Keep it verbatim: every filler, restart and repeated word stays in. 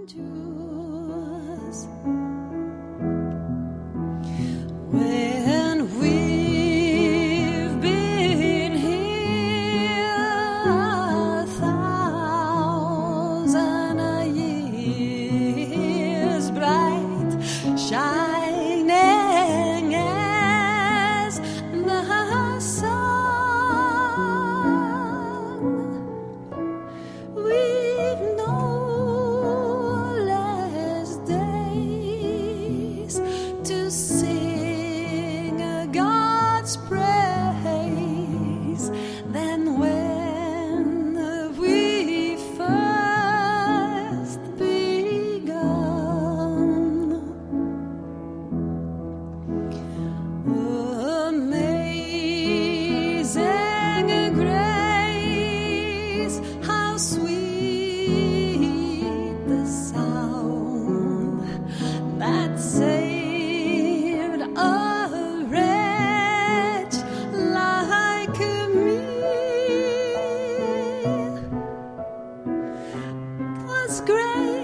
endures. When we've been here a thousand years, bright, shining as the sun, we've no less days to sing God's praise than when we first begun. Amazing grace, how sweet the sound that saved a wretch like me. 'Twas grace